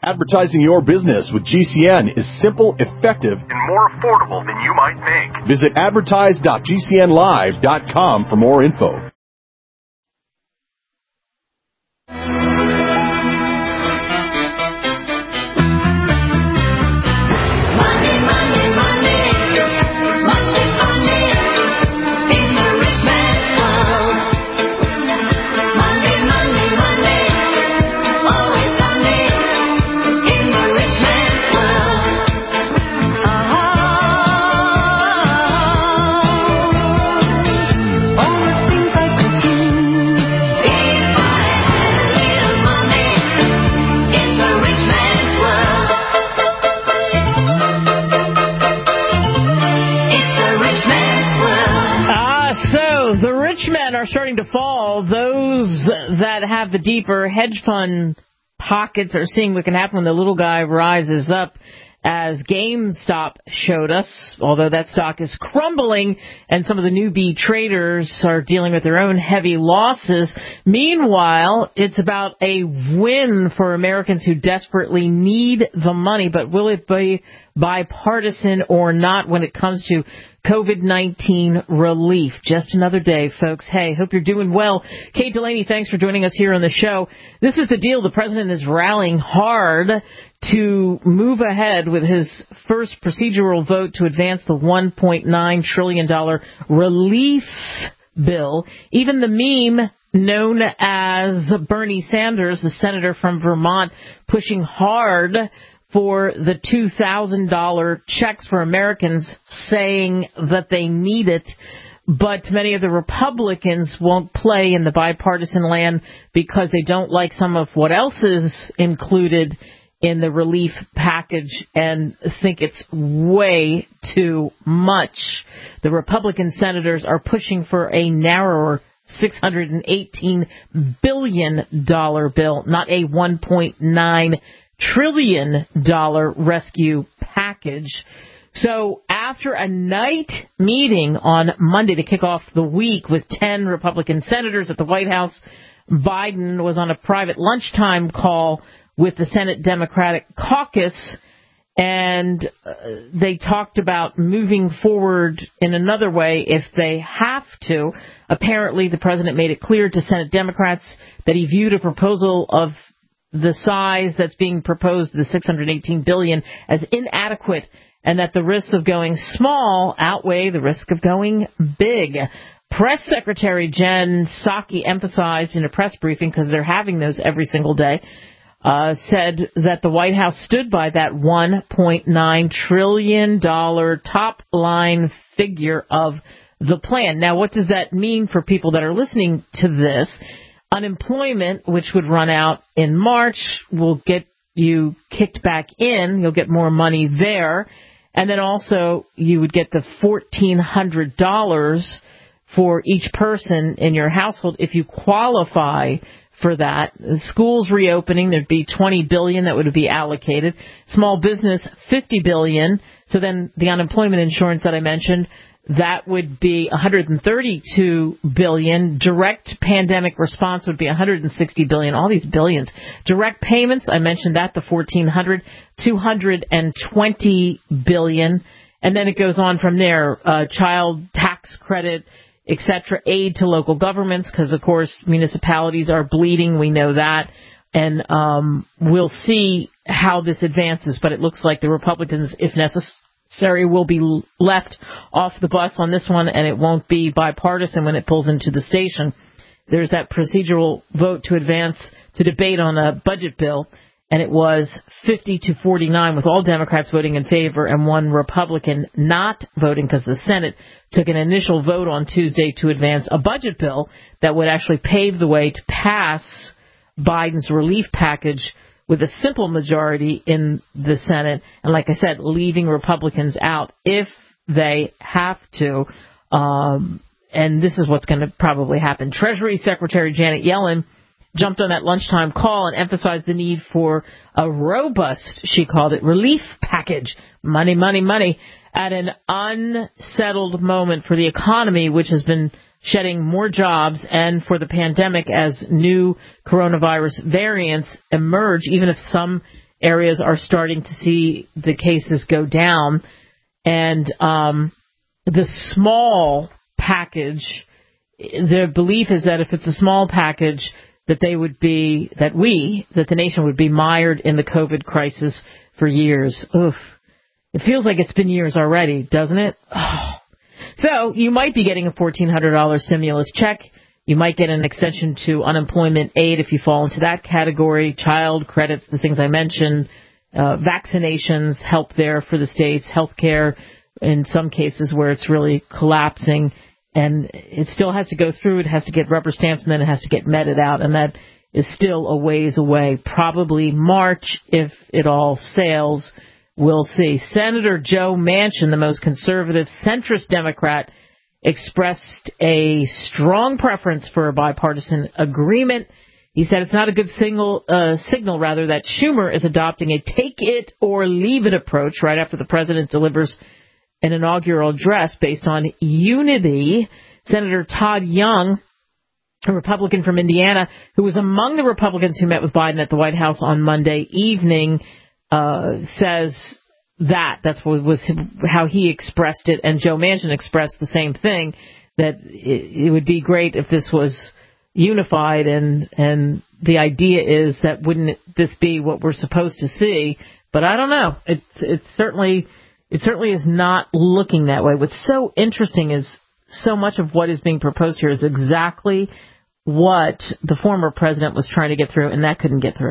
Advertising your business with GCN is simple, effective, and more affordable than you might think. Visit advertise.gcnlive.com for more info. Are starting to fall. Those that have the deeper hedge fund pockets are seeing what can happen when the little guy rises up, as GameStop showed us, although that stock is crumbling and some of the newbie traders are dealing with their own heavy losses. Meanwhile, it's about a win for Americans who desperately need the money, but will it be bipartisan or not when it comes to COVID-19 relief? Just another day, folks. Hey, hope you're doing well. Kate Delaney, thanks for joining us here on the show. This is the deal. The president is rallying hard to move ahead with his first procedural vote to advance the $1.9 trillion relief bill. Even the meme known as Bernie Sanders, the senator from Vermont, pushing hard for the $2,000 checks for Americans, saying that they need it. But many of the Republicans won't play in the bipartisan land because they don't like some of what else is included in the relief package and think it's way too much. The Republican senators are pushing for a narrower $618 billion bill, not a $1.9 trillion rescue package. So after a night meeting on Monday to kick off the week with 10 Republican senators at the White House, Biden was on a private lunchtime call with the Senate Democratic Caucus, and they talked about moving forward in another way if they have to. Apparently, the president made it clear to Senate Democrats that he viewed a proposal of the size that's being proposed, the $618 billion, as inadequate, and that the risks of going small outweigh the risk of going big. Press Secretary Jen Psaki emphasized in a press briefing, because they're having those every single day, said that the White House stood by that $1.9 trillion top line figure of the plan. Now, what does that mean for people that are listening to this? Unemployment, which would run out in March, will get you kicked back in. You'll get more money there. And then also you would get the $1,400 for each person in your household if you qualify for that. The schools reopening, there'd be $20 billion that would be allocated. Small business, $50 billion. So then the unemployment insurance that I mentioned, that would be $132 billion. Direct pandemic response would be $160 billion. All these billions. Direct payments, I mentioned that, the $1,400, $220 billion. And then it goes on from there. Child tax credit, etc. Aid to local governments, because, of course, municipalities are bleeding. We know that. And we'll see how this advances. But it looks like the Republicans, if necessary, will be left off the bus on this one, and it won't be bipartisan when it pulls into the station. There's that procedural vote to advance to debate on a budget bill, and it was 50-49, with all Democrats voting in favor and one Republican not voting, because the Senate took an initial vote on Tuesday to advance a budget bill that would actually pave the way to pass Biden's relief package with a simple majority in the Senate, and like I said, leaving Republicans out if they have to. And this is what's going to probably happen. Treasury Secretary Janet Yellen jumped on that lunchtime call and emphasized the need for a robust, she called it, relief package. Money, money, money, at an unsettled moment for the economy, which has been shedding more jobs, and for the pandemic as new coronavirus variants emerge, even if some areas are starting to see the cases go down. And the small package, the belief is that if it's a small package, that the nation would be mired in the COVID crisis for years. Oof. It feels like it's been years already, doesn't it? Oh. So you might be getting a $1,400 stimulus check. You might get an extension to unemployment aid if you fall into that category, child credits, the things I mentioned, vaccinations, help there for the states, health care in some cases where it's really collapsing. And it still has to go through. It has to get rubber stamped, and then it has to get meted out. And that is still a ways away. Probably March, if it all sails. We'll see. Senator Joe Manchin, the most conservative centrist Democrat, expressed a strong preference for a bipartisan agreement. He said it's not a good signal that Schumer is adopting a take-it-or-leave-it approach right after the president delivers an inaugural address based on unity. Senator Todd Young, a Republican from Indiana, who was among the Republicans who met with Biden at the White House on Monday evening, says that's what was how he expressed it, and Joe Manchin expressed the same thing, that it would be great if this was unified, and the idea is that wouldn't this be what we're supposed to see? But I don't know. It certainly is not looking that way. What's so interesting is so much of what is being proposed here is exactly what the former president was trying to get through, and that couldn't get through.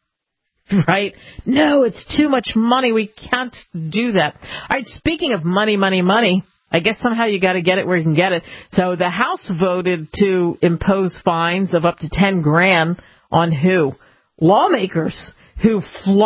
Right? No, it's too much money. We can't do that. All right, speaking of money, I guess somehow you got to get it where you can get it. So the House voted to impose fines of up to $10,000 on who? Lawmakers who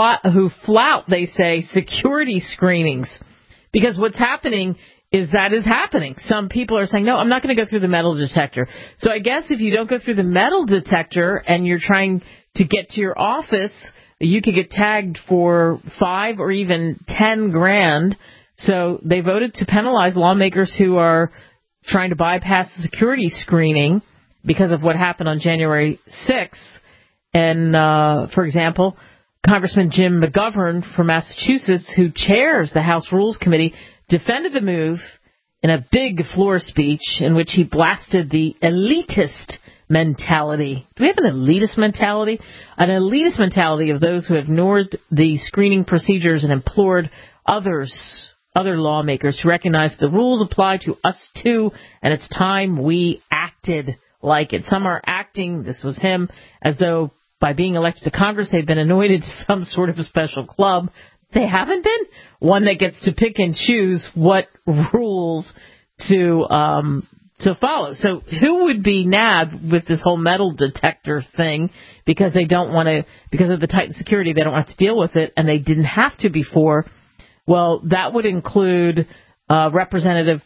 flout, they say, security screenings. Because what's happening is that is happening. Some people are saying, no, I'm not going to go through the metal detector. So I guess if you don't go through the metal detector and you're trying to get to your office, you could get tagged for $5,000 or even $10,000. So they voted to penalize lawmakers who are trying to bypass the security screening because of what happened on January 6th. And, for example, Congressman Jim McGovern from Massachusetts, who chairs the House Rules Committee, defended the move in a big floor speech in which he blasted the elitist mentality. Do we have an elitist mentality? An elitist mentality of those who have ignored the screening procedures and implored other lawmakers to recognize the rules apply to us too, and it's time we acted like it. Some are acting, this was him, as though by being elected to Congress they've been anointed to some sort of a special club. They haven't been. One that gets to pick and choose what rules to follow. So who would be nabbed with this whole metal detector thing because they don't want to, because of the tightened security, they don't have to deal with it, and they didn't have to before? Well, that would include Representative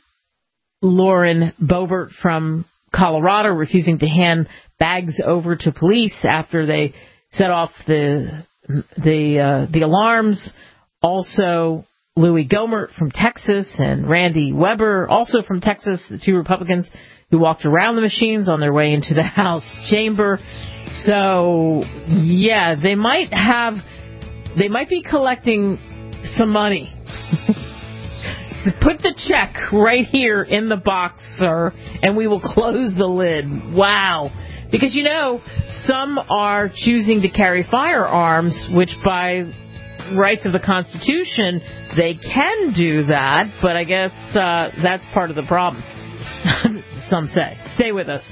Lauren Boebert from Colorado refusing to hand bags over to police after they set off the alarms. Also, Louis Gohmert from Texas and Randy Weber, also from Texas, the two Republicans who walked around the machines on their way into the House chamber. So, yeah, they might be collecting some money. Put the check right here in the box, sir, and we will close the lid. Wow. Because, you know, some are choosing to carry firearms, which by rights of the Constitution, they can do that, but I guess that's part of the problem, some say. Stay with us.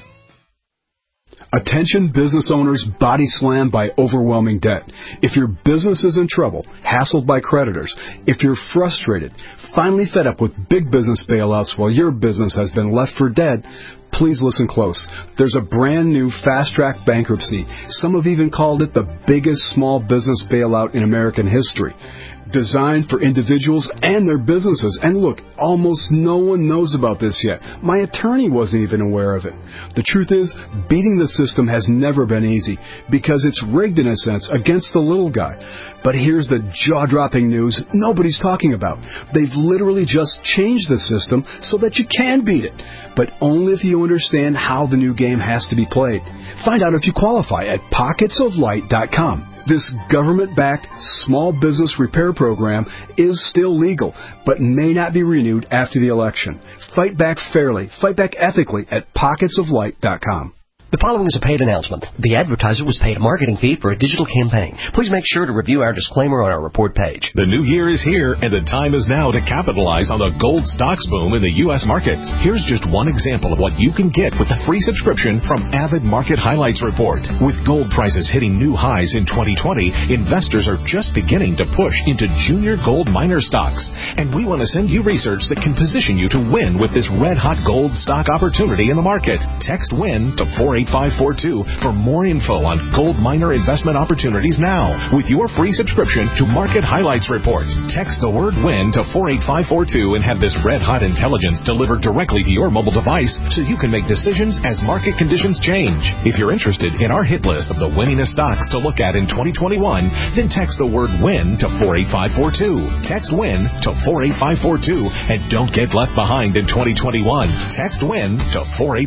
Attention business owners body slammed by overwhelming debt. If your business is in trouble, hassled by creditors, if you're frustrated, finally fed up with big business bailouts while your business has been left for dead, please listen close. There's a brand new fast-track bankruptcy. Some have even called it the biggest small business bailout in American history. Designed for individuals and their businesses. And look, almost no one knows about this yet. My attorney wasn't even aware of it. The truth is, beating the system has never been easy because it's rigged in a sense against the little guy. But here's the jaw-dropping news nobody's talking about. They've literally just changed the system so that you can beat it, but only if you understand how the new game has to be played. Find out if you qualify at pocketsoflight.com. This government-backed small business repair program is still legal, but may not be renewed after the election. Fight back fairly, fight back ethically at pocketsoflight.com. The following is a paid announcement. The advertiser was paid a marketing fee for a digital campaign. Please make sure to review our disclaimer on our report page. The new year is here, and the time is now to capitalize on the gold stocks boom in the U.S. markets. Here's just one example of what you can get with a free subscription from Avid Market Highlights Report. With gold prices hitting new highs in 2020, investors are just beginning to push into junior gold miner stocks. And we want to send you research that can position you to win with this red-hot gold stock opportunity in the market. Text WIN to 48542 for more info on gold miner investment opportunities now. With your free subscription to Market Highlights Report, text the word WIN to 48542 and have this red-hot intelligence delivered directly to your mobile device so you can make decisions as market conditions change. If you're interested in our hit list of the winningest stocks to look at in 2021, then text the word WIN to 48542. Text WIN to 48542 and don't get left behind in 2021. Text WIN to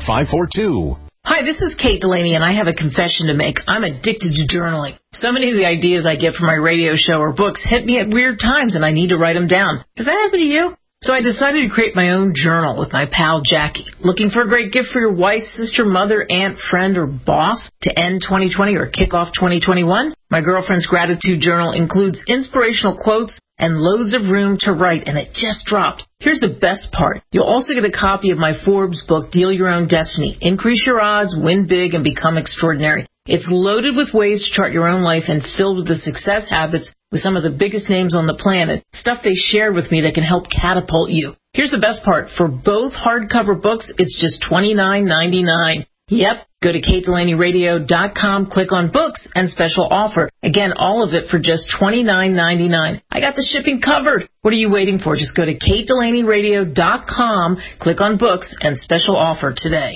48542. Hi, this is Kate Delaney, and I have a confession to make. I'm addicted to journaling. So many of the ideas I get from my radio show or books hit me at weird times, and I need to write them down. Does that happen to you? So I decided to create my own journal with my pal Jackie. Looking for a great gift for your wife, sister, mother, aunt, friend, or boss to end 2020 or kick off 2021? My girlfriend's gratitude journal includes inspirational quotes and loads of room to write, and it just dropped. Here's the best part. You'll also get a copy of my Forbes book, Deal Your Own Destiny. Increase your odds, win big, and become extraordinary. It's loaded with ways to chart your own life and filled with the success habits with some of the biggest names on the planet, stuff they shared with me that can help catapult you. Here's the best part. For both hardcover books, it's just $29.99. Yep. Go to KateDelaneyRadio.com, click on books, and special offer. Again, all of it for just $29.99. I got the shipping covered. What are you waiting for? Just go to KateDelaneyRadio.com, click on books, and special offer today.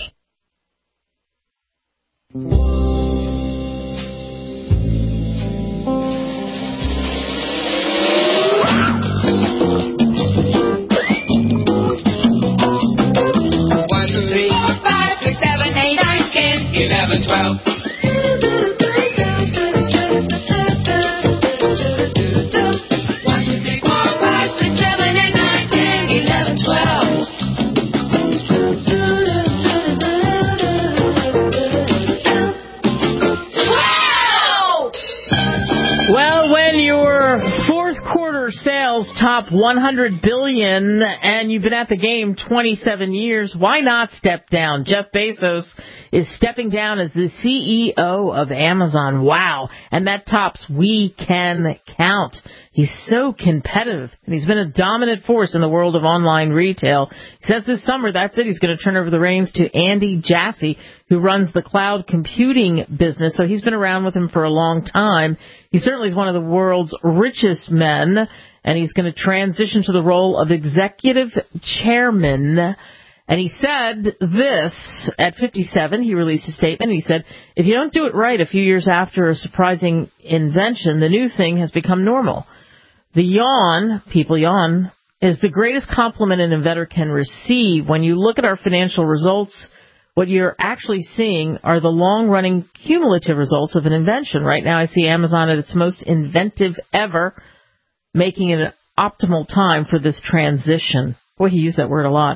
Sales top $100 billion, and you've been at the game 27 years. Why not step down? Jeff Bezos is stepping down as the CEO of Amazon. Wow. And that tops We Can Count. He's so competitive, and he's been a dominant force in the world of online retail. He says this summer, that's it. He's going to turn over the reins to Andy Jassy, who runs the cloud computing business. So he's been around with him for a long time. He certainly is one of the world's richest men, and he's going to transition to the role of executive chairman. And he said this at 57. He released a statement. He said, if you don't do it right a few years after a surprising invention, the new thing has become normal. The yawn, people yawn, is the greatest compliment an inventor can receive. When you look at our financial results, what you're actually seeing are the long-running cumulative results of an invention. Right now I see Amazon at its most inventive ever, making it an optimal time for this transition. Boy, he used that word a lot.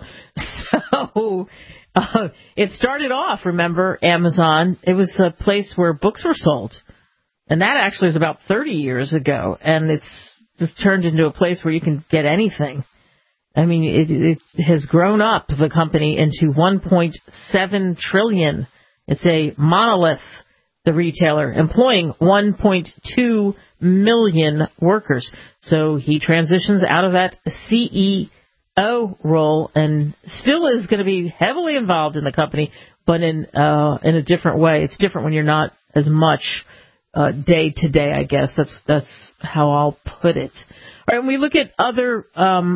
So it started off, remember, Amazon, it was a place where books were sold. And that actually was about 30 years ago. And it's just turned into a place where you can get anything. I mean, it has grown up, the company, into $1.7 trillion. It's a monolith, the retailer, employing 1.2 million workers. So he transitions out of that CEO role and still is going to be heavily involved in the company, but in a different way. It's different when you're not as much day to day, I guess. That's how I'll put it. All right, when we look at other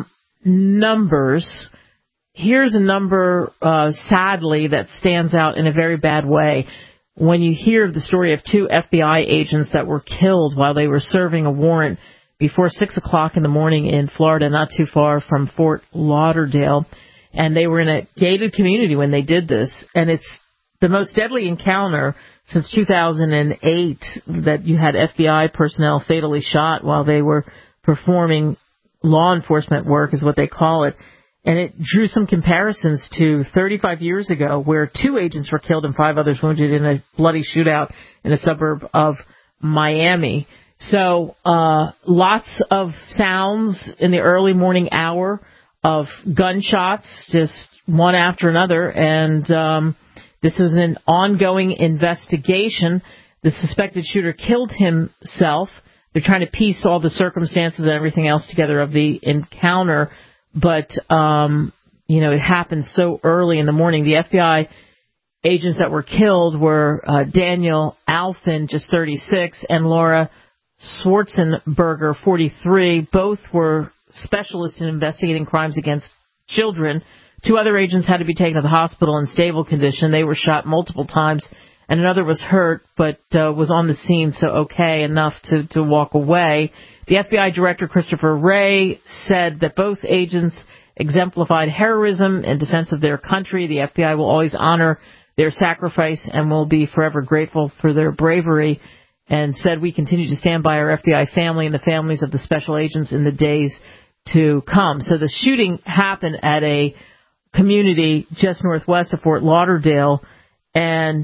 numbers, here's a number, sadly, that stands out in a very bad way. When you hear the story of 2 FBI agents that were killed while they were serving a warrant before 6 o'clock in the morning in Florida, not too far from Fort Lauderdale, and they were in a gated community when they did this, and it's the most deadly encounter since 2008 that you had FBI personnel fatally shot while they were performing law enforcement work is what they call it. And it drew some comparisons to 35 years ago where 2 agents were killed and 5 others wounded in a bloody shootout in a suburb of Miami. So lots of sounds in the early morning hour of gunshots, just one after another. And this is an ongoing investigation. The suspected shooter killed himself. They're trying to piece all the circumstances and everything else together of the encounter. But, it happened so early in the morning. The FBI agents that were killed were Daniel Alfin, just 36, and Laura Schwarzenberger, 43. Both were specialists in investigating crimes against children. 2 other agents had to be taken to the hospital in stable condition. They were shot multiple times, and another was hurt but was on the scene, so okay enough to walk away. The FBI Director, Christopher Wray, said that both agents exemplified heroism in defense of their country. The FBI will always honor their sacrifice and will be forever grateful for their bravery, and said we continue to stand by our FBI family and the families of the special agents in the days to come. So the shooting happened at a community just northwest of Fort Lauderdale, and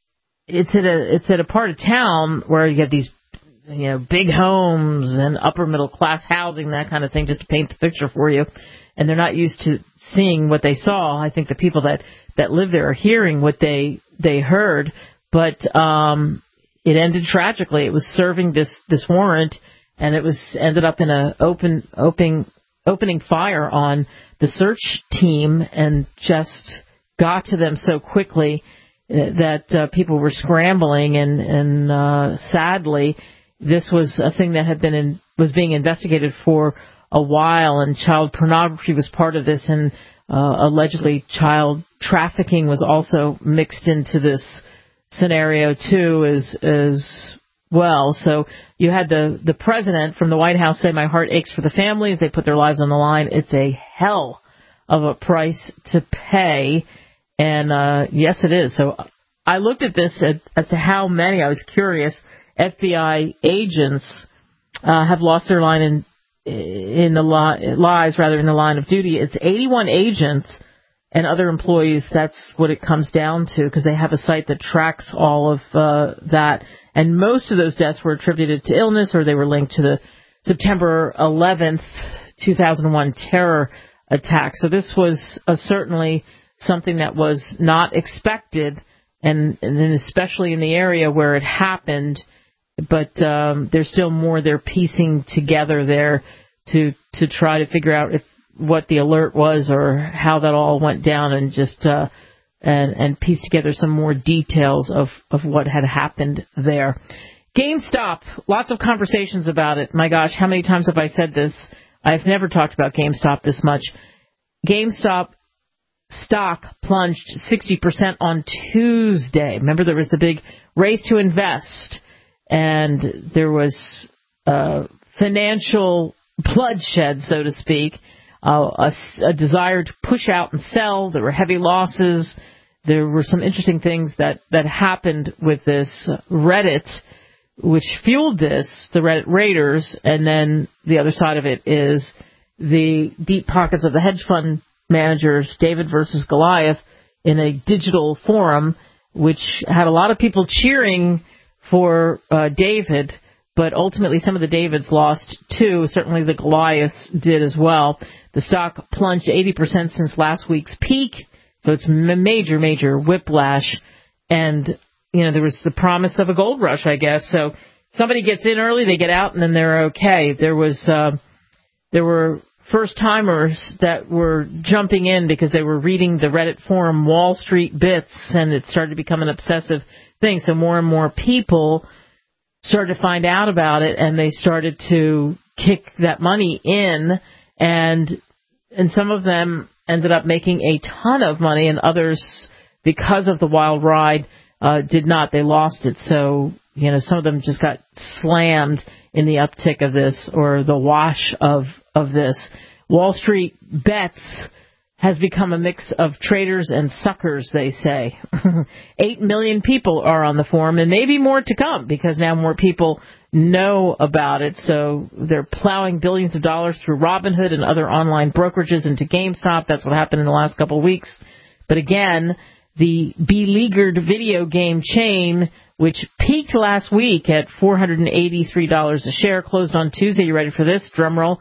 it's at a part of town where you have these big homes and upper middle class housing, that kind of thing, just to paint the picture for you. And they're not used to seeing what they saw. I think the people that live there are hearing what they heard, but it ended tragically. It was serving this warrant, and it ended up in a opening fire on the search team, and just got to them so quickly that people were scrambling, and sadly, this was a thing that was being investigated for a while, and child pornography was part of this, and allegedly child trafficking was also mixed into this scenario too as well. So you had the president from the White House say, "My heart aches for the families. They put their lives on the line. It's a hell of a price to pay." And yes, it is. So I looked at this as to how many. I was curious. FBI agents have lost their line in the line of duty. It's 81 agents and other employees. That's what it comes down to, because they have a site that tracks all of that. And most of those deaths were attributed to illness, or they were linked to the September 11th, 2001 terror attack. So this was certainly something that was not expected, and especially in the area where it happened. But there's still more they're piecing together there to try to figure out what the alert was or how that all went down, and just and piece together some more details of what had happened there. GameStop, lots of conversations about it. My gosh, how many times have I said this? I've never talked about GameStop this much. GameStop stock plunged 60% on Tuesday. Remember, there was the big race to invest, and there was financial bloodshed, so to speak, a desire to push out and sell. There were heavy losses. There were some interesting things that happened with this. Reddit, which fueled this, the Reddit raiders, and then the other side of it is the deep pockets of the hedge fund managers, David versus Goliath, in a digital forum, which had a lot of people cheering for David, but ultimately some of the Davids lost too. Certainly the Goliaths did as well. The stock plunged 80% since last week's peak, so it's major, major whiplash. And, there was the promise of a gold rush, I guess. So somebody gets in early, they get out, and then they're okay. There were first-timers that were jumping in because they were reading the Reddit forum Wall Street Bits, and it started to become an obsessive thing. So more and more people started to find out about it, and they started to kick that money in, and some of them ended up making a ton of money, and others, because of the wild ride, did not. They lost it. So, some of them just got slammed in the uptick of this, or the wash of this. Wall Street Bets has become a mix of traders and suckers, they say. 8 million people are on the forum, and maybe more to come, because now more people know about it. So they're plowing billions of dollars through Robinhood and other online brokerages into GameStop. That's what happened in the last couple of weeks. But again, the beleaguered video game chain, which peaked last week at $483 a share, closed on Tuesday. You ready for this? Drum roll.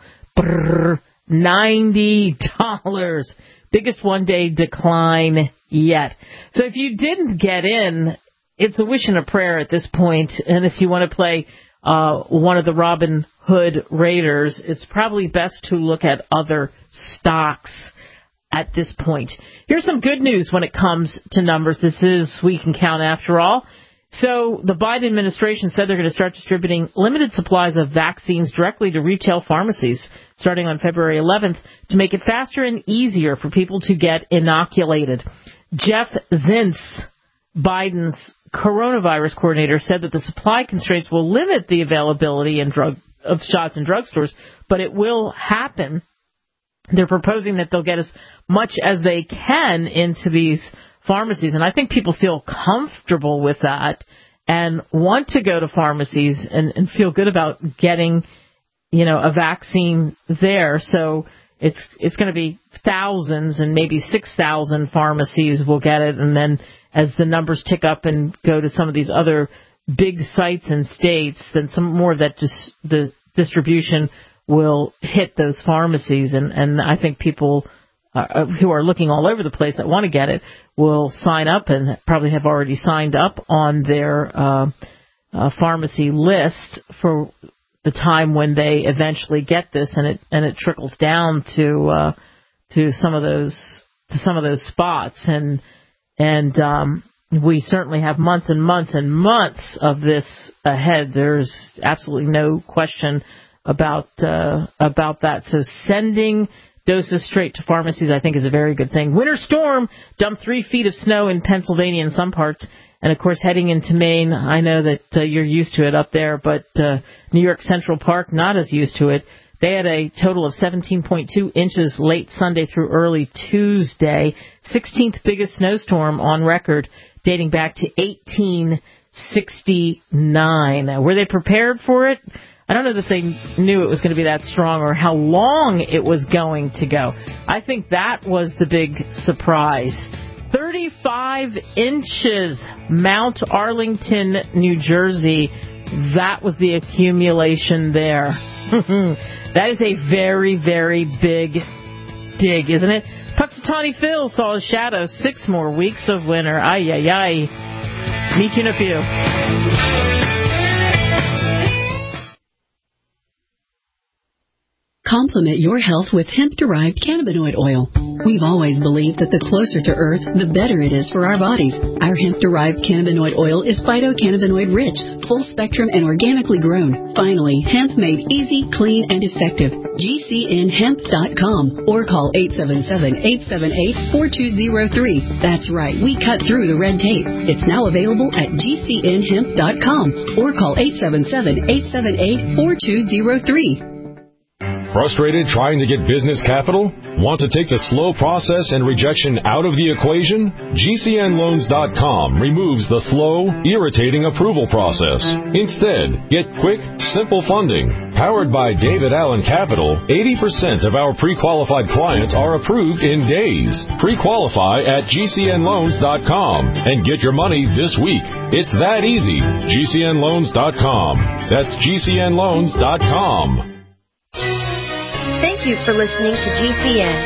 $90. Biggest one-day decline yet. So if you didn't get in, it's a wish and a prayer at this point. And if you want to play one of the Robin Hood Raiders, it's probably best to look at other stocks at this point. Here's some good news when it comes to numbers. This is Week in Count after all. So the Biden administration said they're going to start distributing limited supplies of vaccines directly to retail pharmacies starting on February 11th to make it faster and easier for people to get inoculated. Jeff Zients, Biden's coronavirus coordinator, said that the supply constraints will limit the availability of shots in drugstores, but it will happen. They're proposing that they'll get as much as they can into these pharmacies, and I think people feel comfortable with that and want to go to pharmacies and feel good about getting, a vaccine there. So it's going to be thousands, and maybe 6,000 pharmacies will get it, and then as the numbers tick up and go to some of these other big sites and states, then some more of that the distribution will hit those pharmacies, and I think people who are looking all over the place that want to get it will sign up and probably have already signed up on their pharmacy list for the time when they eventually get this, and it trickles down to some of those spots, and we certainly have months and months and months of this ahead. There's absolutely no question about that. So sending doses straight to pharmacies, I think, is a very good thing. Winter storm dumped 3 feet of snow in Pennsylvania in some parts. And, of course, heading into Maine, I know that you're used to it up there, but New York Central Park, not as used to it. They had a total of 17.2 inches late Sunday through early Tuesday, 16th biggest snowstorm on record, dating back to 1869. Were they prepared for it? I don't know that they knew it was going to be that strong or how long it was going to go. I think that was the big surprise. 35 inches, Mount Arlington, New Jersey. That was the accumulation there. That is a very, very big dig, isn't it? Puxatawny Phil saw his shadow. 6 more weeks of winter. Ay, ay, ay. Meet you in a few. Complement your health with hemp-derived cannabinoid oil. We've always believed that the closer to Earth, the better it is for our bodies. Our hemp-derived cannabinoid oil is phytocannabinoid-rich, full-spectrum, and organically grown. Finally, hemp made easy, clean, and effective. GCNhemp.com or call 877-878-4203. That's right, we cut through the red tape. It's now available at GCNhemp.com or call 877-878-4203. Frustrated trying to get business capital? Want to take the slow process and rejection out of the equation? GCNloans.com removes the slow, irritating approval process. Instead, get quick, simple funding. Powered by David Allen Capital, 80% of our pre-qualified clients are approved in days. Pre-qualify at GCNloans.com and get your money this week. It's that easy. GCNloans.com. That's GCNloans.com. Thank you for listening to GCN.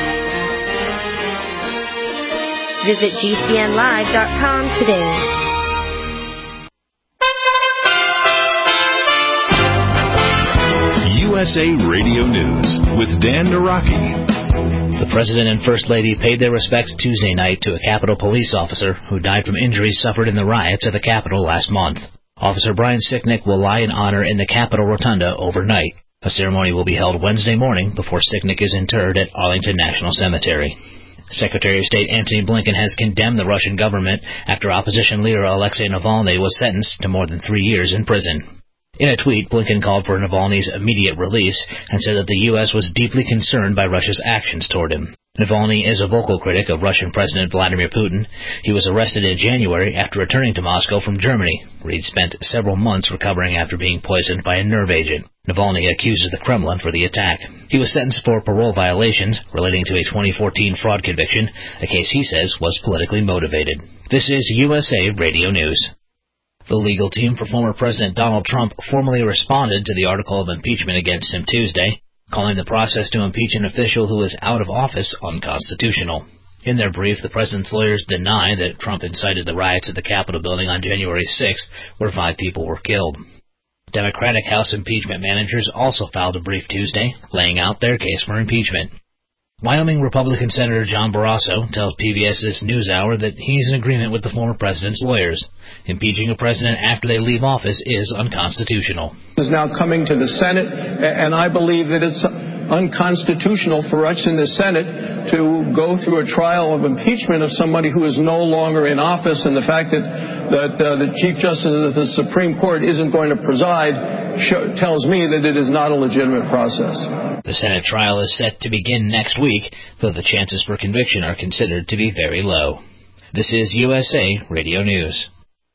Visit GCNlive.com today. USA Radio News with Dan Naraki. The President and First Lady paid their respects Tuesday night to a Capitol police officer who died from injuries suffered in the riots at the Capitol last month. Officer Brian Sicknick will lie in honor in the Capitol Rotunda overnight. A ceremony will be held Wednesday morning before Sicknick is interred at Arlington National Cemetery. Secretary of State Antony Blinken has condemned the Russian government after opposition leader Alexei Navalny was sentenced to more than 3 years in prison. In a tweet, Blinken called for Navalny's immediate release and said that the U.S. was deeply concerned by Russia's actions toward him. Navalny is a vocal critic of Russian President Vladimir Putin. He was arrested in January after returning to Moscow from Germany, where he'd spent several months recovering after being poisoned by a nerve agent. Navalny accuses the Kremlin for the attack. He was sentenced for parole violations relating to a 2014 fraud conviction, a case he says was politically motivated. This is USA Radio News. The legal team for former President Donald Trump formally responded to the article of impeachment against him Tuesday, calling the process to impeach an official who is out of office unconstitutional. In their brief, the president's lawyers deny that Trump incited the riots at the Capitol building on January 6th, where 5 people were killed. Democratic House impeachment managers also filed a brief Tuesday, laying out their case for impeachment. Wyoming Republican Senator John Barrasso tells PBS's NewsHour that he's in agreement with the former president's lawyers. Impeaching a president after they leave office is unconstitutional. Is now coming to the Senate, and I believe that it's unconstitutional for us in the Senate to go through a trial of impeachment of somebody who is no longer in office, and the fact that the Chief Justice of the Supreme Court isn't going to preside tells me that it is not a legitimate process. The Senate trial is set to begin next week, though the chances for conviction are considered to be very low. This is USA Radio News.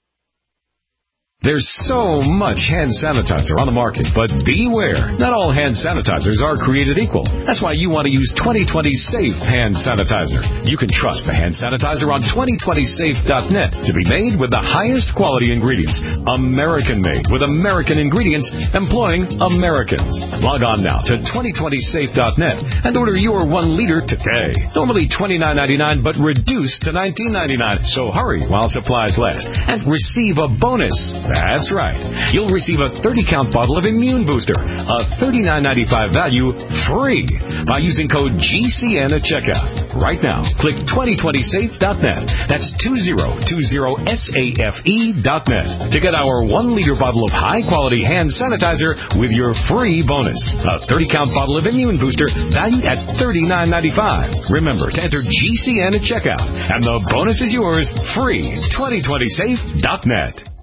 There's so much hand sanitizer on the market, but beware. Not all hand sanitizers are created equal. That's why you want to use 2020 Safe Hand Sanitizer. You can trust the hand sanitizer on 2020safe.net to be made with the highest quality ingredients. American-made with American ingredients employing Americans. Log on now to 2020safe.net and order your 1 liter today. Normally $29.99, but reduced to $19.99. So hurry while supplies last and receive a bonus. That's right. You'll receive a 30-count bottle of Immune Booster, a $39.95 value, free by using code GCN at checkout. Right now, click 2020safe.net. That's 2020safe.net to get our 1 liter bottle of high-quality hand sanitizer with your free bonus. A 30-count bottle of Immune Booster valued at $39.95. Remember to enter GCN at checkout, and the bonus is yours free. 2020safe.net.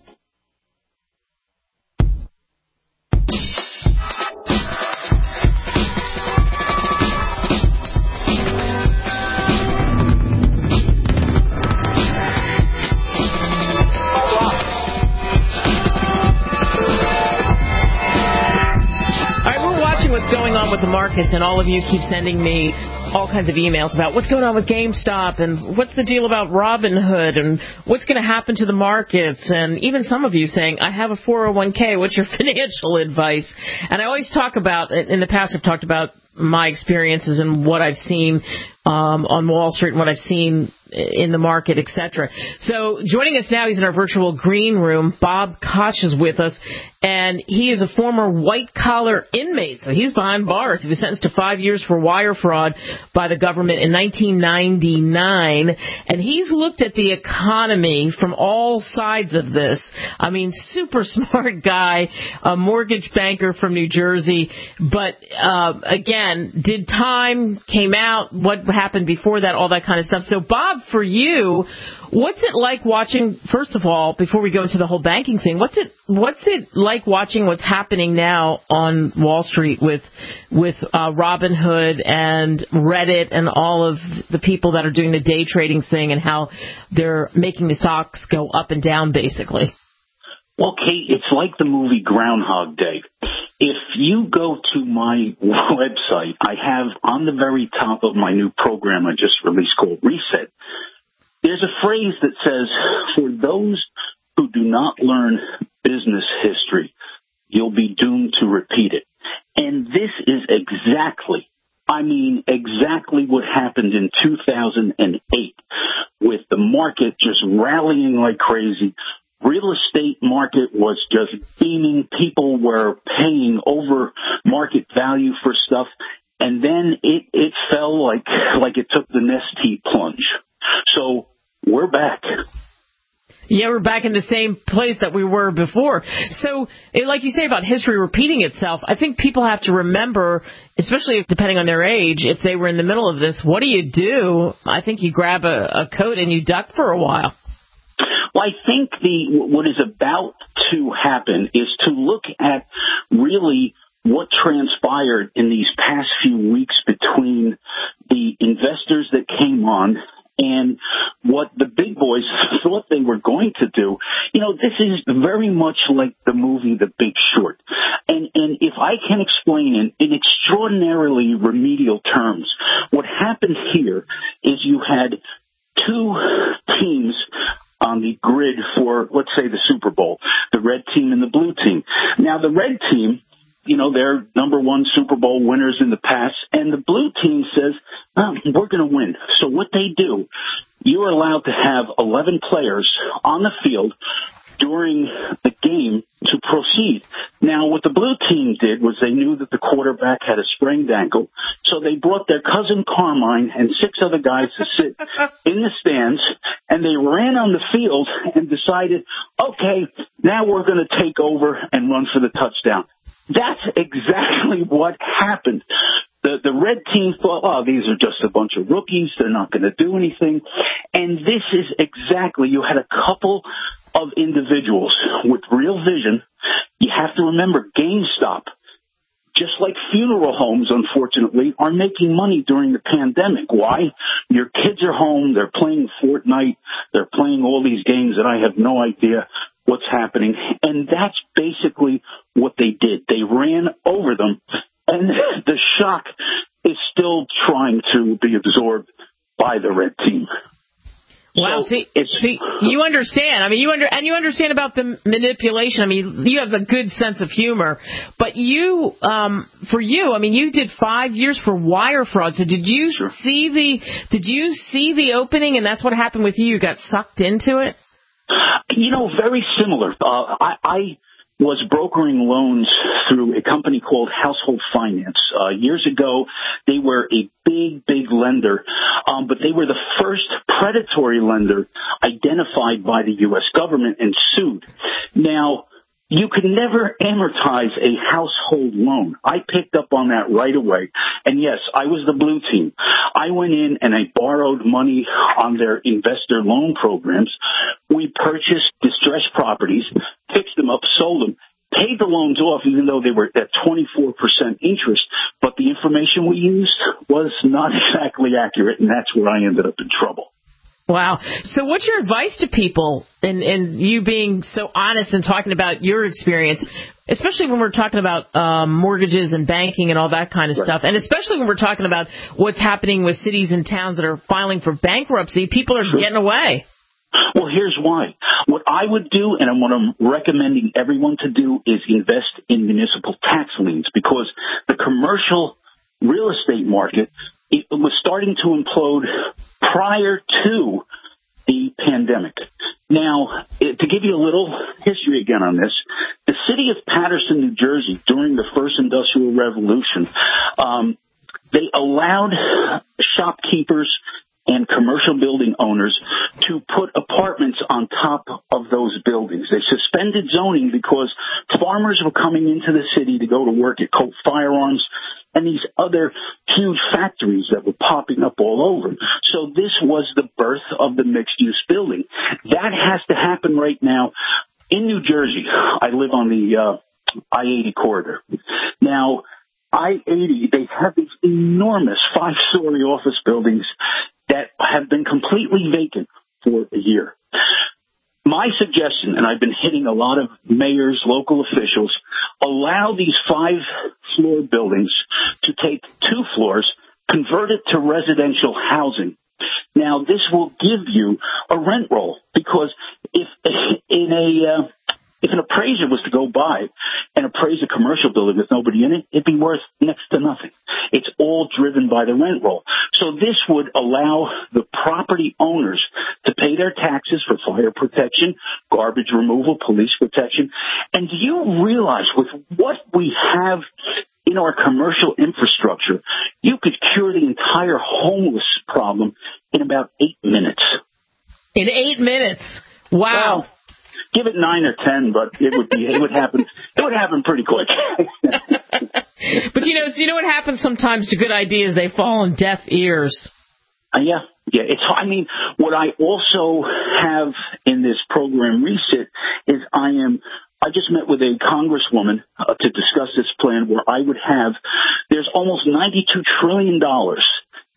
Going on with the markets, and all of you keep sending me all kinds of emails about what's going on with GameStop and what's the deal about Robinhood and what's going to happen to the markets, and even some of you saying, I have a 401k, what's your financial advice? And I always talk about, in the past I've talked about my experiences and what I've seen on Wall Street and what I've seen in the market, etc. So joining us now, he's in our virtual green room. Bob Koch is with us, and he is a former white-collar inmate. So he's behind bars. He was sentenced to 5 years for wire fraud by the government in 1999, and he's looked at the economy from all sides of this. I mean, super smart guy, a mortgage banker from New Jersey, but again, did time, came out, what happened before that, all that kind of stuff. So Bob, for you, what's it like watching, first of all, before we go into the whole banking thing, what's it like watching what's happening now on Wall Street with Robinhood and Reddit and all of the people that are doing the day trading thing and how they're making the stocks go up and down, basically? Well, Kate, it's like the movie Groundhog Day. If you go to my website, I have on the very top of my new program I just released called Reset, there's a phrase that says, for those who do not learn business history, you'll be doomed to repeat it. And this is exactly what happened in 2008 with the market just rallying like crazy. Real estate market was just beaming. People were paying over market value for stuff. And then it fell like it took the Nestea plunge. So we're back. Yeah, we're back in the same place that we were before. So, like you say about history repeating itself, I think people have to remember, especially depending on their age, if they were in the middle of this, what do? I think you grab a coat and you duck for a while. Well, I think what is about to happen is to look at really what transpired in these past few weeks between the investors that came on and what the big boys thought they were going to do. This is very much like the movie The Big Short. And if I can explain in extraordinarily remedial terms, what happened here is you had two teams on the grid for, let's say, the Super Bowl, the red team and the blue team. Now, the red team, they're number one Super Bowl winners in the past, and the blue team says, we're going to win. So what they do, you're allowed to have 11 players on the field during the game to proceed. Now, what the blue team did was they knew that the quarterback had a sprained ankle, so they brought their cousin Carmine and 6 other guys to sit in the stands, and they ran on the field and decided, okay, now we're going to take over and run for the touchdown. That's exactly what happened. The red team thought, these are just a bunch of rookies. They're not going to do anything. And this is exactly, you had a couple of individuals with real vision. You have to remember, GameStop, just like funeral homes, unfortunately, are making money during the pandemic. Why? Your kids are home. They're playing Fortnite. They're playing all these games that I have no idea what's happening. And that's basically what they did. They ran over them. And the shock is still trying to be absorbed by the red team. Wow, so see, you understand. I mean, you understand about the manipulation. I mean, you have a good sense of humor. But you, you did 5 years for wire fraud. So did you see the opening, and that's what happened with you? You got sucked into it? Very similar. I was brokering loans through a company called Household Finance. Years ago, they were a big lender, but they were the first predatory lender identified by the U.S. government and sued. Now, you could never amortize a household loan. I picked up on that right away. And yes, I was the blue team. I went in and I borrowed money on their investor loan programs. We purchased distressed properties, fixed them up, sold them, paid the loans off even though they were at 24% interest. But the information we used was not exactly accurate, and that's where I ended up in trouble. Wow. So what's your advice to people and you being so honest and talking about your experience, especially when we're talking about mortgages and banking and all that kind of stuff, and especially when we're talking about what's happening with cities and towns that are filing for bankruptcy? People are getting away. Well, here's why. What I would do, and what I'm recommending everyone to do, is invest in municipal tax liens, because the commercial real estate market, it was starting to implode prior to the pandemic. Now, to give you a little history again on this, the city of Paterson, New Jersey, during the first industrial revolution, they allowed shopkeepers and commercial building owners to put apartments on top of those buildings. They suspended zoning because farmers were coming into the city to go to work at Colt Firearms and these other huge factories that were popping up all over. So this was the birth of the mixed-use building. That has to happen right now in New Jersey. I live on the I-80 corridor. Now, I-80, they have these enormous 5-story office buildings that have been completely vacant for a year. My suggestion, and I've been hitting a lot of mayors, local officials, allow these 5-floor buildings to take 2 floors, convert it to residential housing. Now, this will give you a rent roll, because if an appraiser was to go by and appraise a commercial building with nobody in it, it'd be worth next to nothing. It's all driven by the rent roll. So this would allow the property owners to pay their taxes for fire protection, garbage removal, police protection. And do you realize with what we have in our commercial infrastructure, you could cure the entire homeless problem in about 8 minutes. In 8 minutes? Wow. Well, give it 9 or 10, but it would happen pretty quick. But you know what happens sometimes to good ideas? They fall on deaf ears. Yeah. What I also have in this program Reset is I just met with a congresswoman to discuss this plan where I would have, there's almost $92 trillion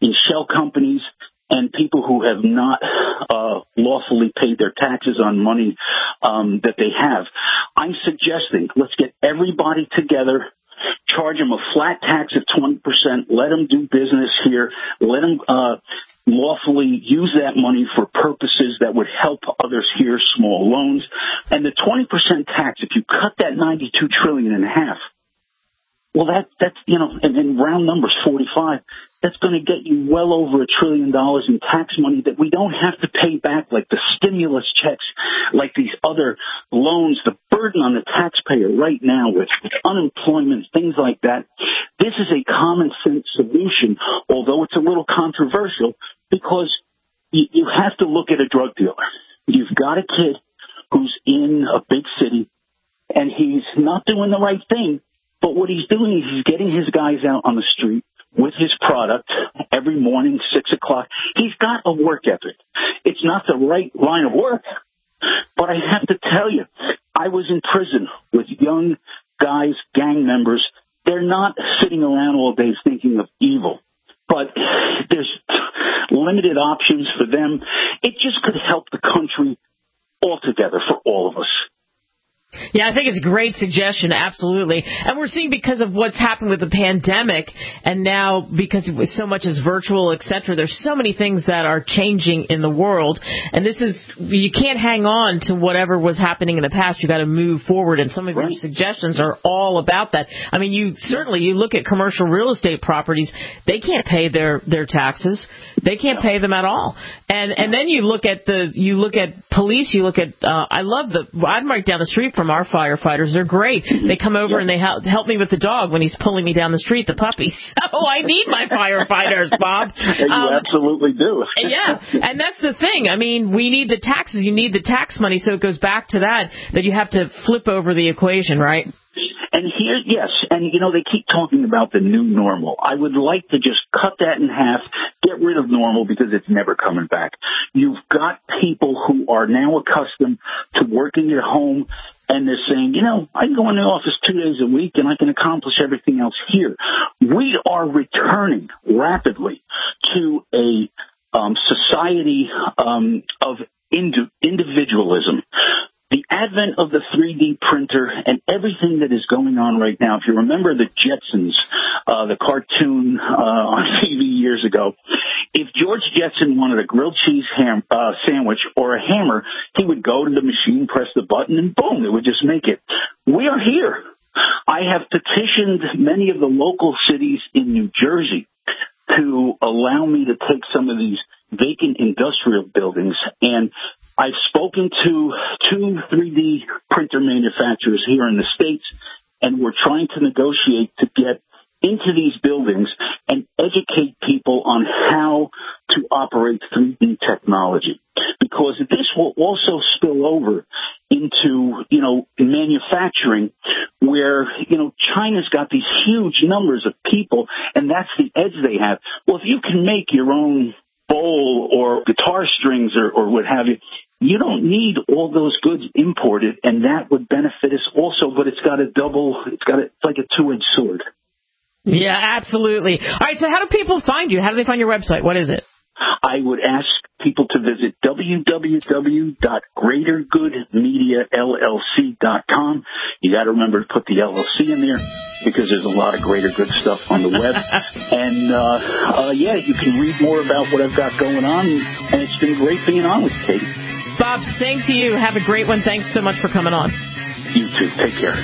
in shell companies, and people who have not lawfully paid their taxes on money that they have. I'm suggesting let's get everybody together, charge them a flat tax of 20%, let them do business here, let them lawfully use that money for purposes that would help others here, small loans. And the 20% tax, if you cut that $92 trillion in half, well, that's in round numbers, 45, that's going to get you well over $1 trillion in tax money that we don't have to pay back like the stimulus checks, like these other loans, the burden on the taxpayer right now with unemployment, things like that. This is a common sense solution, although it's a little controversial, because you have to look at a drug dealer. You've got a kid who's in a big city, and he's not doing the right thing. But what he's doing is he's getting his guys out on the street with his product every morning, 6 o'clock. He's got a work ethic. It's not the right line of work, but I have to tell you, I was in prison with young guys, gang members. They're not sitting around all day thinking of evil, but there's limited options for them. It just could help the country altogether for all of us. Yeah, I think it's a great suggestion, absolutely. And we're seeing because of what's happened with the pandemic, and now because so much is virtual, et cetera, there's so many things that are changing in the world. And you can't hang on to whatever was happening in the past. You've got to move forward, and some of your suggestions are all about that. I mean, you look at commercial real estate properties, they can't pay their taxes. They can't pay them at all. And then you look at police, I'm right down the street from our firefighters. They're great. They come over and they help me with the dog when he's pulling me down the street, the puppy. So I need my firefighters, Bob. You absolutely do. Yeah, and that's the thing. I mean, we need the taxes. You need the tax money, so it goes back to that you have to flip over the equation, right? And here, yes, and they keep talking about the new normal. I would like to just cut that in half, get rid of normal, because it's never coming back. You've got people who are now accustomed to working at home, and they're saying, I can go in the office 2 days a week and I can accomplish everything else here. We are returning rapidly to a society of individualism. The advent of the 3D printer and everything that is going on right now, if you remember the Jetsons, the cartoon on TV years ago, if George Jetson wanted a grilled cheese sandwich or a hammer, he would go to the machine, press the button, and boom, it would just make it. We are here. I have petitioned many of the local cities in New Jersey to allow me to take some of these vacant industrial buildings, and I've spoken to 2 3D printer manufacturers here in the States, and we're trying to negotiate to get into these buildings and educate people on how to operate 3D technology, because this will also spill over into, manufacturing where, China's got these huge numbers of people, and that's the edge they have. Well, if you can make your own bowl or guitar strings or what have you, you don't need all those goods imported, and that would benefit us also, but it's like a two-edged sword. Yeah, absolutely. All right, so how do people find you? How do they find your website? What is it? I would ask people to visit www.greatergoodmediallc.com. You got to remember to put the LLC in there, because there's a lot of Greater Good stuff on the web. And, you can read more about what I've got going on, and it's been great being on with you, Katie. Bob, thanks to you. Have a great one. Thanks so much for coming on. You too. Take care.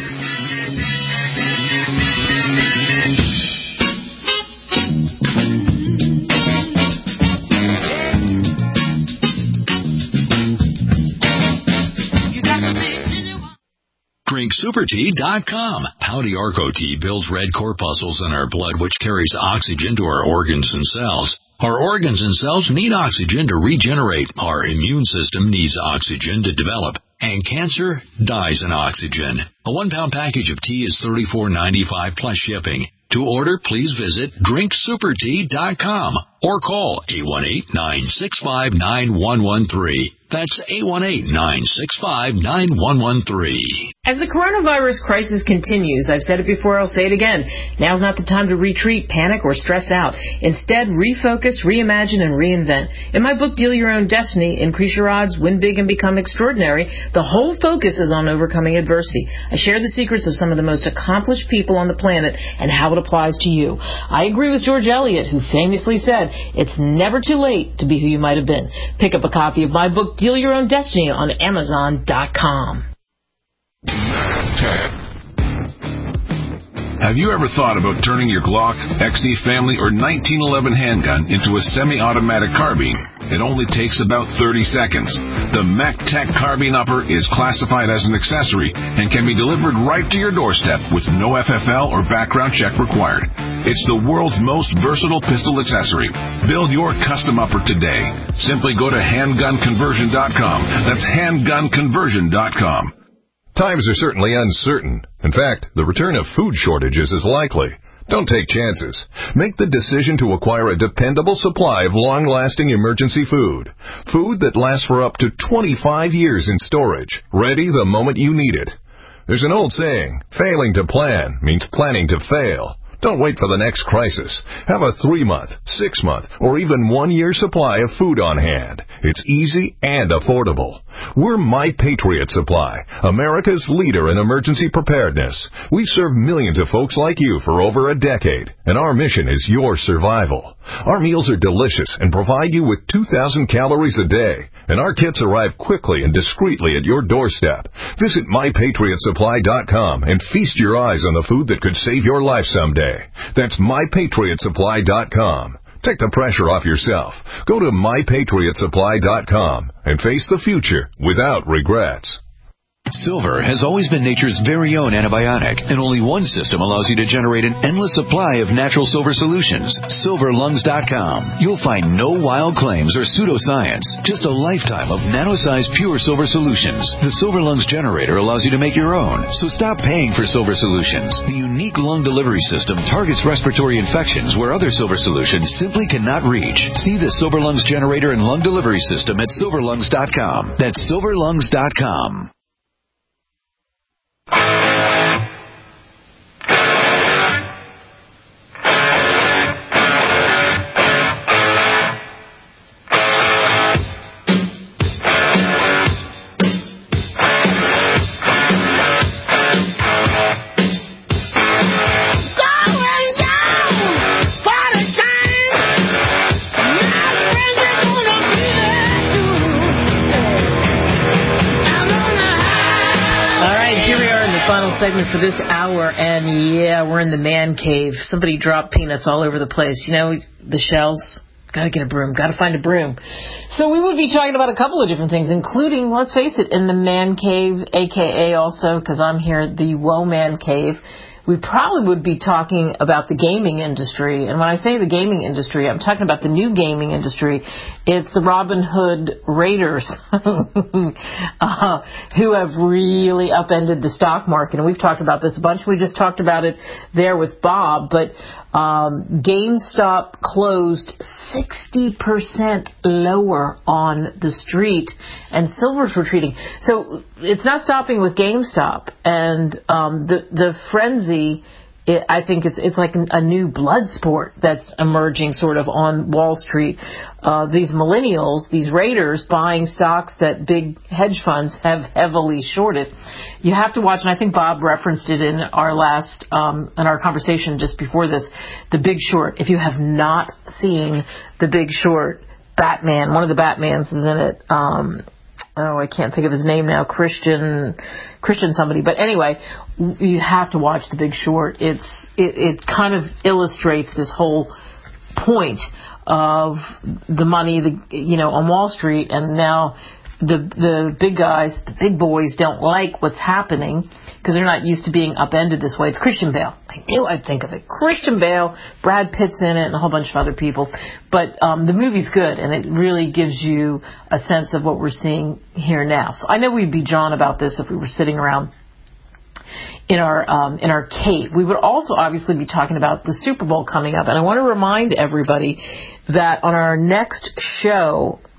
DrinkSuperTea.com. Pouty Arco Tea builds red corpuscles in our blood, which carries oxygen to our organs and cells. Our organs and cells need oxygen to regenerate. Our immune system needs oxygen to develop. And cancer dies in oxygen. A 1-pound package of tea is $34.95 plus shipping. To order, please visit DrinkSuperTea.com or call 818-965-9113. That's 818-965-9113. As the coronavirus crisis continues, I've said it before, I'll say it again, now's not the time to retreat, panic, or stress out. Instead, refocus, reimagine, and reinvent. In my book, Deal Your Own Destiny, Increase Your Odds, Win Big, and Become Extraordinary, the whole focus is on overcoming adversity. I share the secrets of some of the most accomplished people on the planet and how it applies to you. I agree with George Eliot, who famously said, it's never too late to be who you might have been. Pick up a copy of my book, Deal Your Own Destiny, on Amazon.com. Have you ever thought about turning your Glock, XD Family, or 1911 handgun into a semi-automatic carbine? It only takes about 30 seconds. The MacTech Carbine Upper is classified as an accessory and can be delivered right to your doorstep with no FFL or background check required. It's the world's most versatile pistol accessory. Build your custom upper today. Simply go to handgunconversion.com. That's handgunconversion.com. Times are certainly uncertain. In fact, the return of food shortages is likely. Don't take chances. Make the decision to acquire a dependable supply of long-lasting emergency food. Food that lasts for up to 25 years in storage, ready the moment you need it. There's an old saying, failing to plan means planning to fail. Don't wait for the next crisis. Have a 3-month, 6-month, or even 1-year supply of food on hand. It's easy and affordable. We're My Patriot Supply, America's leader in emergency preparedness. We've served millions of folks like you for over a decade, and our mission is your survival. Our meals are delicious and provide you with 2,000 calories a day, and our kits arrive quickly and discreetly at your doorstep. Visit MyPatriotSupply.com and feast your eyes on the food that could save your life someday. That's MyPatriotSupply.com. Take the pressure off yourself. Go to MyPatriotSupply.com and face the future without regrets. Silver has always been nature's very own antibiotic, and only one system allows you to generate an endless supply of natural silver solutions. SilverLungs.com. You'll find no wild claims or pseudoscience, just a lifetime of nano-sized pure silver solutions. The Silver Lungs generator allows you to make your own, so stop paying for silver solutions. The unique lung delivery system targets respiratory infections where other silver solutions simply cannot reach. See the Silver Lungs generator and lung delivery system at SilverLungs.com. That's SilverLungs.com. Segment for this hour, and yeah, we're in the man cave. Somebody dropped peanuts all over the place. You know, the shells. Gotta get a broom. Gotta find a broom. So we would be talking about a couple of different things, including, let's face it, in the man cave, a.k.a. also, because I'm here, the Woe Man Cave, we probably would be talking about the gaming industry. And when I say the gaming industry, I'm talking about the new gaming industry. It's the Robin Hood Raiders who have really upended the stock market. And we've talked about this a bunch. We just talked about it there with Bob. But GameStop closed 60% lower on the street, and silver's retreating. So it's not stopping with GameStop. And the frenzy, I think it's like a new blood sport that's emerging sort of on Wall Street. These millennials, these raiders, buying stocks that big hedge funds have heavily shorted. You have to watch, and I think Bob referenced it in our last, in our conversation just before this, The Big Short. If you have not seen The Big Short, Batman, one of the Batmans is in it. I can't think of his name now, Christian somebody. But anyway, you have to watch The Big Short. It kind of illustrates this whole point of the money, on Wall Street, and now the big guys, the big boys don't like what's happening because they're not used to being upended this way. It's Christian Bale. I knew I'd think of it. Christian Bale, Brad Pitt's in it, and a whole bunch of other people. But the movie's good, and it really gives you a sense of what we're seeing here now. So I know we'd be John about this if we were sitting around in our cave. We would also obviously be talking about the Super Bowl coming up, and I want to remind everybody that on our next show,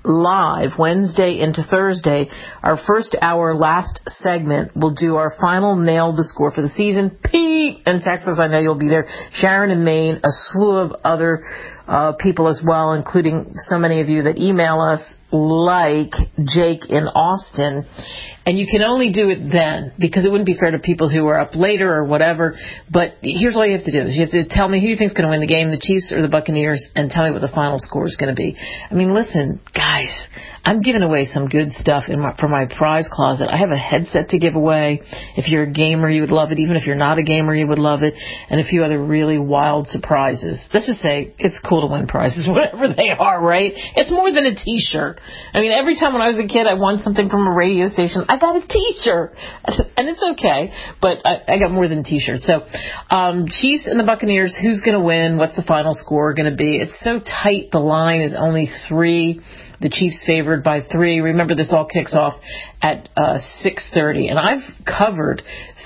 live Wednesday into Thursday. Our first hour, last segment, we'll do our final nail the score for the season. Pete in Texas, I know you'll be there. Sharon in Maine, a slew of other people as well, including so many of you that email us, like Jake in Austin. And you can only do it then, because it wouldn't be fair to people who are up later or whatever. But here's all you have to do. Is you have to tell me who you think is going to win the game, the Chiefs or the Buccaneers, and tell me what the final score is going to be. I mean, listen, guys, I'm giving away some good stuff for my prize closet. I have a headset to give away. If you're a gamer, you would love it. Even if you're not a gamer, you would love it. And a few other really wild surprises. Let's just say it's cool to win prizes, whatever they are, right? It's more than a T-shirt. I mean, every time when I was a kid, I won something from a radio station. I got a T-shirt, and it's okay, but I got more than a T-shirt. So, Chiefs and the Buccaneers, who's going to win? What's the final score going to be? It's so tight. The line is only 3. The Chiefs favored by 3. Remember, this all kicks off at 6:30, and I've covered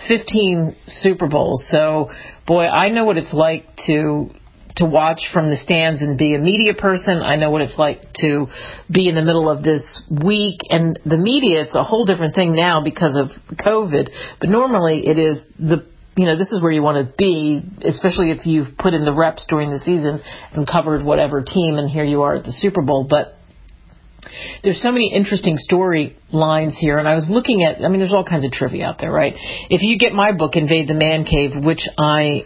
15 Super Bowls. So, boy, I know what it's like to watch from the stands and be a media person. I know what it's like to be in the middle of this week. And the media, it's a whole different thing now because of COVID. But normally it is this is where you want to be, especially if you've put in the reps during the season and covered whatever team, and here you are at the Super Bowl. But there's so many interesting storylines here, and I was looking at, there's all kinds of trivia out there, right? If you get my book, Invade the Man Cave, which I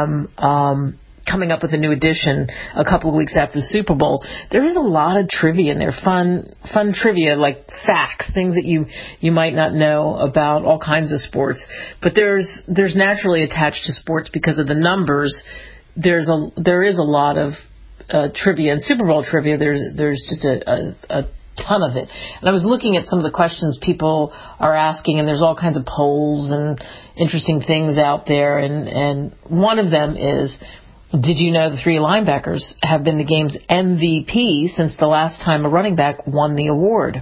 am coming up with a new edition a couple of weeks after the Super Bowl, there is a lot of trivia in there, fun trivia, like facts, things that you might not know about all kinds of sports. But there's naturally attached to sports because of the numbers. There is a lot of trivia, and Super Bowl trivia, there's just a ton of it. And I was looking at some of the questions people are asking, and there's all kinds of polls and interesting things out there. And one of them is, did you know the 3 linebackers have been the game's MVP since the last time a running back won the award?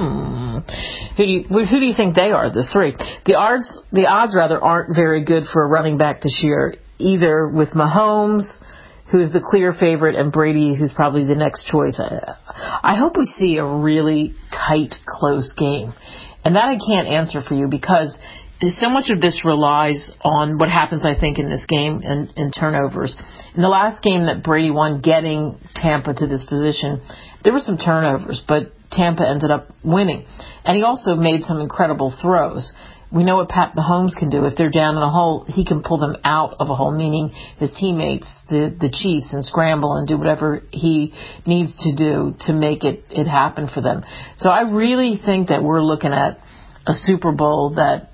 Who do you think they are, the 3? The odds aren't very good for a running back this year, either with Mahomes, who's the clear favorite, and Brady, who's probably the next choice. I hope we see a really tight, close game. And that I can't answer for you, because so much of this relies on what happens, I think, in this game and turnovers. In the last game that Brady won, getting Tampa to this position, there were some turnovers, but Tampa ended up winning. And he also made some incredible throws. We know what Pat Mahomes can do. If they're down in a hole, he can pull them out of a hole, meaning his teammates, the Chiefs, and scramble and do whatever he needs to do to make it happen for them. So I really think that we're looking at a Super Bowl that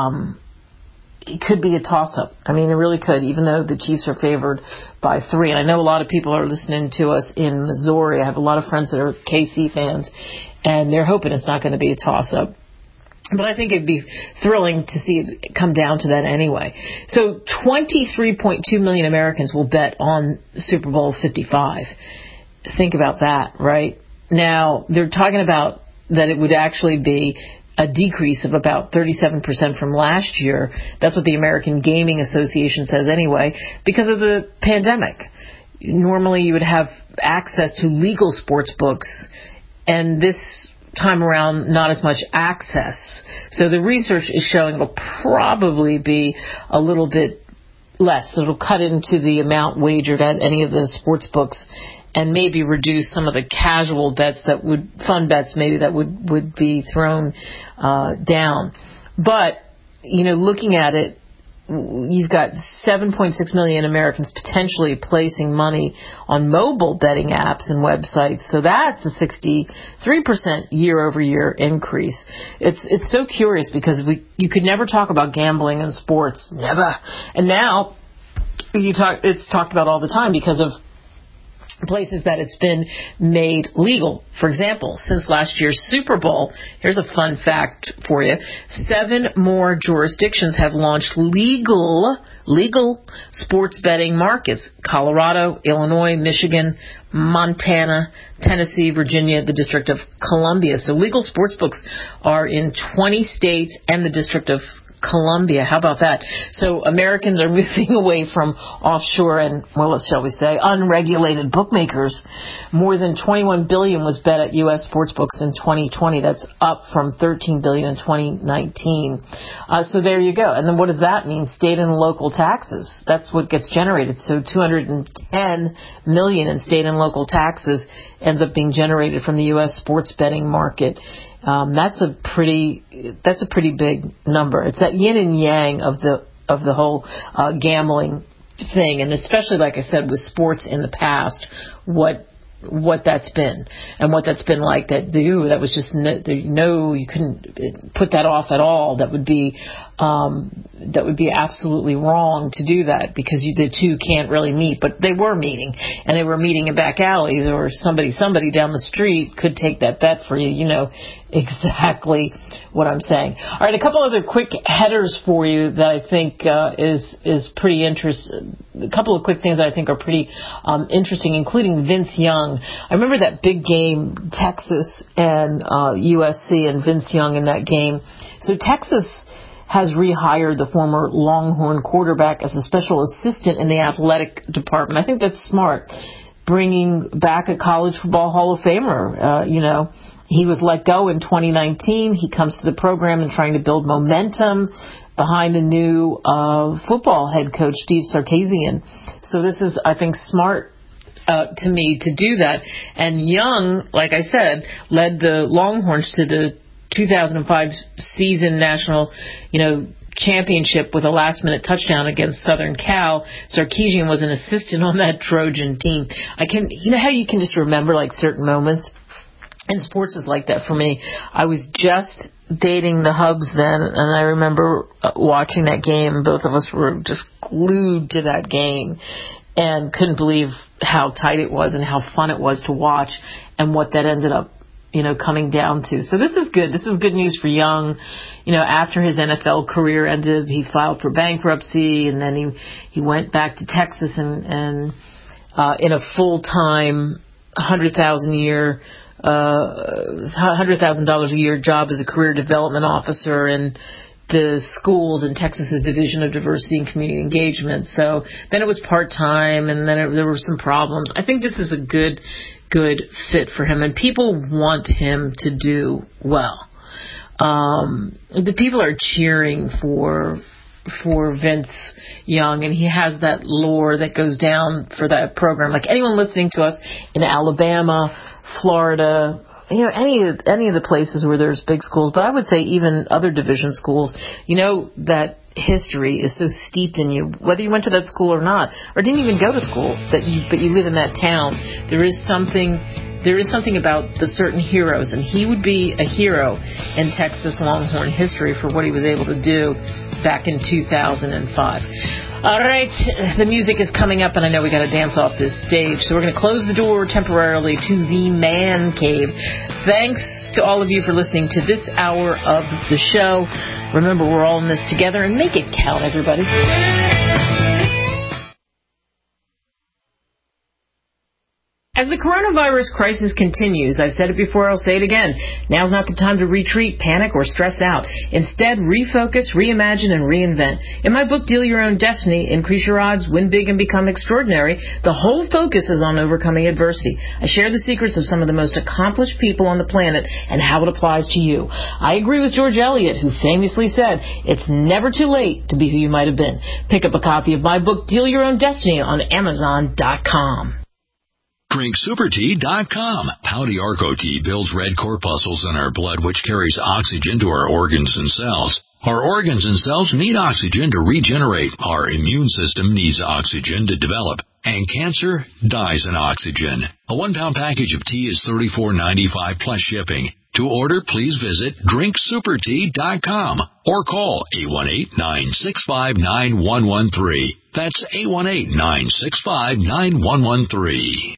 it could be a toss-up. It really could, even though the Chiefs are favored by 3. And I know a lot of people are listening to us in Missouri. I have a lot of friends that are KC fans, and they're hoping it's not going to be a toss-up. But I think it'd be thrilling to see it come down to that anyway. So 23.2 million Americans will bet on Super Bowl 55. Think about that, right? Now, they're talking about that it would actually be a decrease of about 37% from last year. That's what the American Gaming Association says anyway, because of the pandemic. Normally you would have access to legal sports books, and this time around, not as much access. So the research is showing it'll probably be a little bit less. It'll cut into the amount wagered at any of the sports books, and maybe reduce some of the casual bets fun bets maybe that would be thrown down. But, looking at it, you've got 7.6 million Americans potentially placing money on mobile betting apps and websites. So that's a 63% year-over-year increase. It's so curious, because you could never talk about gambling in sports. Never. And now it's talked about all the time because of places that it's been made legal. For example, since last year's Super Bowl, here's a fun fact for you. 7 more jurisdictions have launched legal sports betting markets. Colorado, Illinois, Michigan, Montana, Tennessee, Virginia, the District of Columbia. So legal sports books are in 20 states and the District of Colombia. How about that? So Americans are moving away from offshore and, well, shall we say, unregulated bookmakers. More than $21 billion was bet at U.S. sports books in 2020. That's up from $13 billion in 2019. So there you go. And then what does that mean? State and local taxes. That's what gets generated. So $210 million in state and local taxes ends up being generated from the U.S. sports betting market. That's a pretty big number. It's that yin and yang of the whole gambling thing, and especially, like I said, with sports in the past, what that's been and what that's been like. That was just you couldn't put that off at all. That would be absolutely wrong to do that, because the two can't really meet. But they were meeting, and they were meeting in back alleys, or somebody down the street could take that bet for you. You know exactly what I'm saying. All right, a couple other quick headers for you that I think is pretty interesting. A couple of quick things that I think are pretty interesting, including Vince Young. I remember that big game, Texas and USC, and Vince Young in that game. So Texas has rehired the former Longhorn quarterback as a special assistant in the athletic department. I think that's smart, bringing back a college football Hall of Famer. He was let go in 2019. He comes to the program and trying to build momentum behind a new football head coach, Steve Sarkisian. So this is, I think, smart to me to do that. And Young, like I said, led the Longhorns to the 2005 season national, championship with a last-minute touchdown against Southern Cal. Sarkisian was an assistant on that Trojan team. How you can just remember like certain moments. And sports is like that for me. I was just dating the Hubs then, and I remember watching that game, and both of us were just glued to that game and couldn't believe how tight it was and how fun it was to watch, and what that ended up, coming down to. So this is good. This is good news for Young. After his NFL career ended, he filed for bankruptcy, and then he went back to Texas and in a full-time $100,000 a year job as a career development officer in the schools in Texas's Division of Diversity and Community Engagement. So then it was part-time, and then there were some problems. I think this is a good fit for him, and people want him to do well. The people are cheering for Vince Young, and he has that lore that goes down for that program. Like anyone listening to us in Alabama, Florida, any of the places where there's big schools, but I would say even other division schools, that history is so steeped in you, whether you went to that school or not, or didn't even go to school, but you live in that town. There is something about the certain heroes, and he would be a hero in Texas Longhorn history for what he was able to do back in 2005. All right, the music is coming up, and I know we got to dance off this stage, so we're going to close the door temporarily to the Man Cave. Thanks to all of you for listening to this hour of the show. Remember, we're all in this together, and make it count, everybody. As the coronavirus crisis continues, I've said it before, I'll say it again, now's not the time to retreat, panic, or stress out. Instead, refocus, reimagine, and reinvent. In my book, Deal Your Own Destiny, Increase Your Odds, Win Big, and Become Extraordinary, the whole focus is on overcoming adversity. I share the secrets of some of the most accomplished people on the planet and how it applies to you. I agree with George Eliot, who famously said, it's never too late to be who you might have been. Pick up a copy of my book, Deal Your Own Destiny, on Amazon.com. DrinkSuperTea.com. Pouty Arco Tea builds red corpuscles in our blood, which carries oxygen to our organs and cells. Our organs and cells need oxygen to regenerate. Our immune system needs oxygen to develop. And cancer dies in oxygen. A 1-pound package of tea is $34.95 plus shipping. To order, please visit DrinkSuperTea.com or call 818-965-9113. That's 818-965-9113.